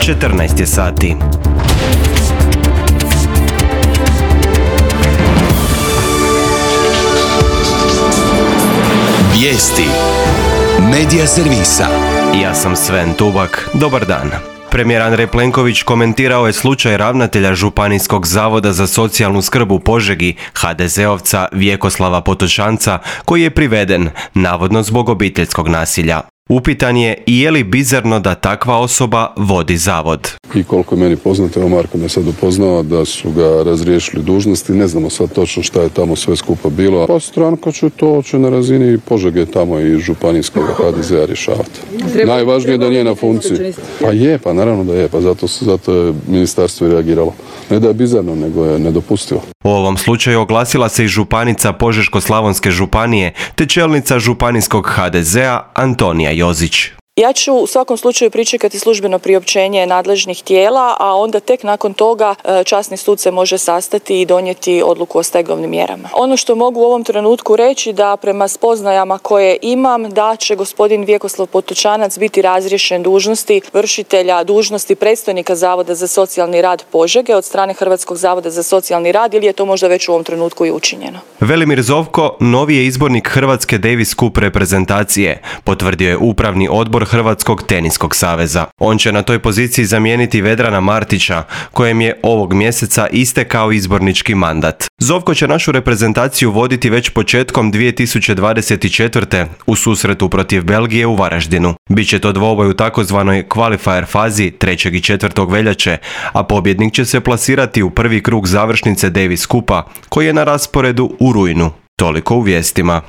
14 je sati. Vijesti Medija servisa. Ja sam Sven Tubak. Dobar dan. Premijer Andrej Plenković komentirao je slučaj ravnatelja Županijskog zavoda za socijalnu skrb u Požegi, HDZ-ovca Vjekoslava Potočanca, koji je priveden, navodno zbog obiteljskog nasilja. Upitan je i je li bizarno da takva osoba vodi zavod. I koliko je meni poznato, evo Marko me sad upoznao da su ga razriješili dužnosti, ne znamo sad točno šta je tamo sve skupa bilo. Pa stranka će na razini Požege tamo i županijskog HDZ-a rješavati. Najvažnije je da nije na funkciji. Pa naravno da je, pa zato je ministarstvo i reagiralo. Ne da je bizarno, nego je nedopustivo. U ovom slučaju oglasila se i županica Požeško-slavonske županije te čelnica županijskog HDZ-a Antonija Jozić. Ja ću u svakom slučaju pričekati službeno priopćenje nadležnih tijela, a onda tek nakon toga časni sud se može sastati i donijeti odluku o stegovnim mjerama. Ono što mogu u ovom trenutku reći da prema spoznajama koje imam da će gospodin Vjekoslav Potočanac biti razriješen dužnosti vršitelja dužnosti predstojnika Zavoda za socijalni rad Požege od strane Hrvatskog zavoda za socijalni rad ili je to možda već u ovom trenutku i učinjeno. Velimir Zovko, novi je izbornik Hrvatske Davis Cup reprezentacije, potvrdio je upravni odbor Hrvatskog teniskog saveza. On će na toj poziciji zamijeniti Vedrana Martića, kojem je ovog mjeseca istekao izbornički mandat. Zovko će našu reprezentaciju voditi već početkom 2024. u susretu protiv Belgije u Varaždinu. Biće to dvoboj u takozvanoj qualifier fazi 3. i 4. veljače, a pobjednik će se plasirati u prvi krug završnice Davis Cupa, koji je na rasporedu u rujnu. Toliko u vijestima.